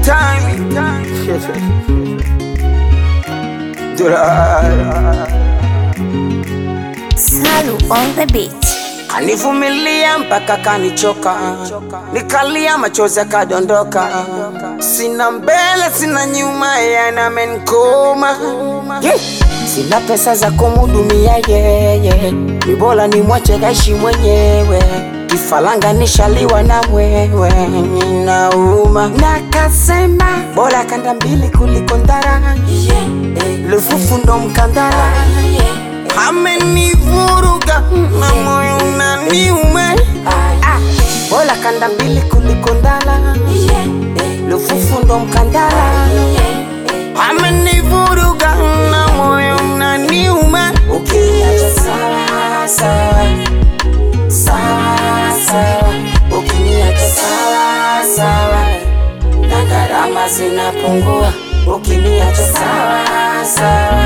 time. Salu on the beat. Anivumilia mpaka kanichoka, nikalia machozi yakadondoka. Sina mbele sina nyuma, yanamenikoma. Sina pesa za kumhudumia yeye, ni bora nimwache kaishi mwenyewe. Kifalanga nishaliwa na wewe, ninauma. Nakasema bora kanda mbili kuliko ndara, lufufu ndo mkandara. Amenivuruga na moyo unaniuma. Bora kanda mbili kuliko ndala, lufufu ndo mkandara. Amenivuruga na moyo unaniuma. Ukiniacha sawa sawa, sawa sawa. Ukiniacha sawa sawa, na gharama zinapungua. Ukiniacha sawa sawa,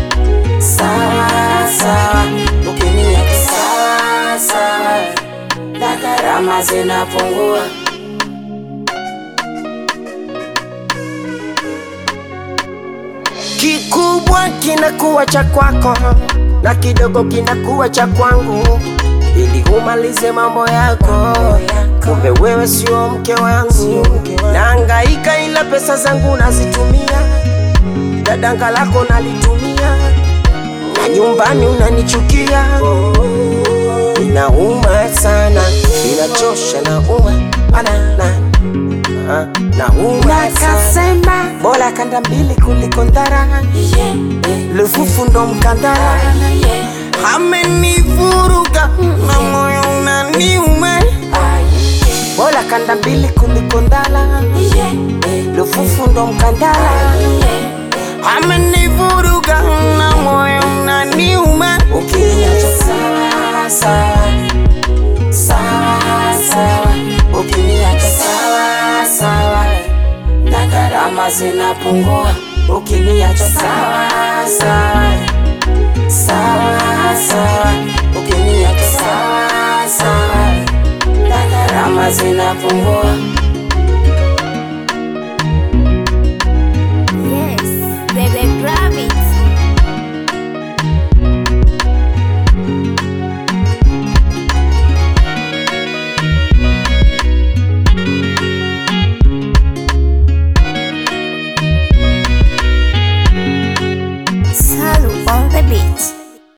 sawa sawa. Ukiniacha sawa sawa, na gharama zinapungua. Kikubwa kinakuwa cha kwako na kidogo kinakuwa cha kwangu, ili umalize mambo yako. Kumbe wewe sio mke wangu. Nahangaika ila pesa zangu nazitumia, dadanga lako nalitumia, na nyumbani unanichukia. Inauma sana, inachosha, nauma banana. Nakasema bora kanda mbili kuliko ndara, lufufu ndo mkandara. Amenivuruga na moyo unaniuma. Bora kanda mbili kuliko ndala, lufufu ndo mkandara. Amenivuruga na moyo unaniuma. Ukiniacha sawa sawa, sawa sawa. Ukiniacha sawa sawa, na gharama zinapungua. Ukiniacha sawa sawa, sawa sawa. Ukiniacha sawa sawa, na gharama zinapungua.